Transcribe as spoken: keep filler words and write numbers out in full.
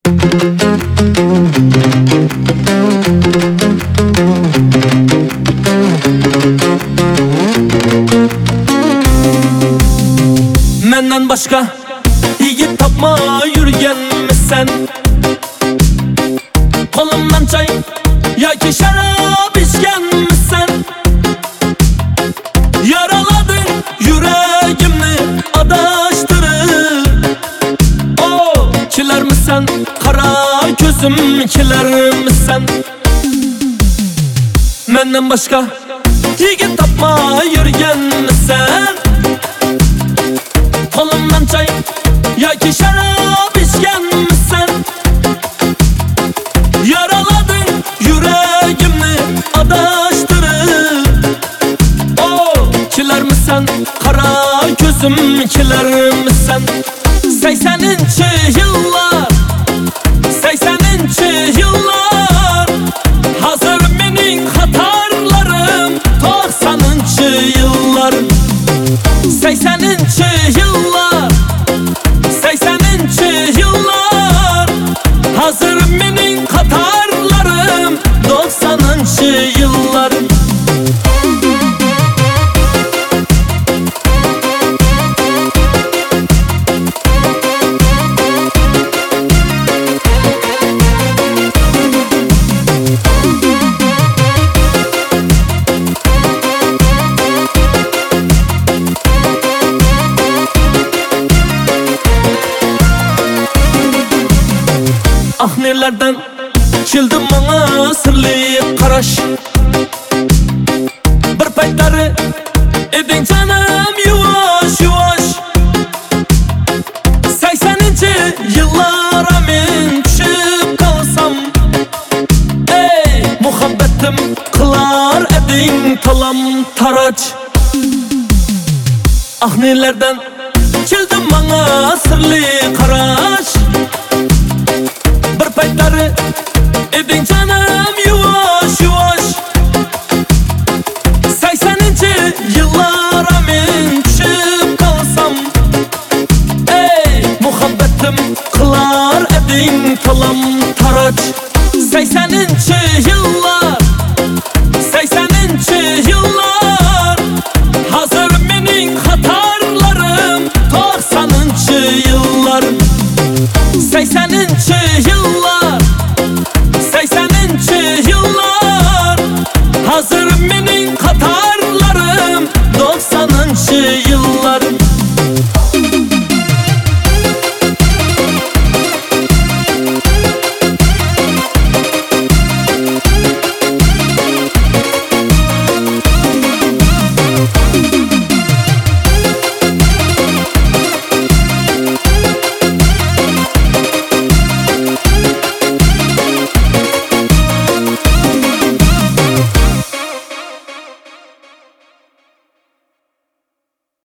Menden başka yigit tapma yürgenmisən? Kolumdan çay yoki şarap içgenmisən? Yaraladın yüreğimni adaştırıp. O kiler misən? Kara gözüm kiler misən? Menden başka yigit tapma yürgenmisən? Kolumdan çay yoki şarap içgenmisən? Yaraladın yüreğimni adaştırıp. O kiler misən? Kara gözüm kiler misən? Sekseninci yıllar, sekseninci yıllar, hazır menin hatarlarım. Doksanıncı yıllar, sekseninci yıllar, sekseninci yıllar, hazır menin hatarlarım. Doksanıncı yıllar. Ah nelerden kildi bana sırlı karaş. Bir paytları edin canım yuvaş yuvaş. Sekseninci yıllara men düşüp kalsam, ey muhabbetim kılar edin talam taraç. Ah nelerden kildi bana sırlı karaş. Bir paytları edin canım yuvaş yuvaş. Sekseninci yıllara men düşüp kalsam, ey muhabbetim kılar edin talam taraç. Sekseninci yıllar, sekseninci yıllar, hazır menin hatarlarım. Doksanıncı yıllar, sekseninci yıllar, sekseninci yıllar, hazır menin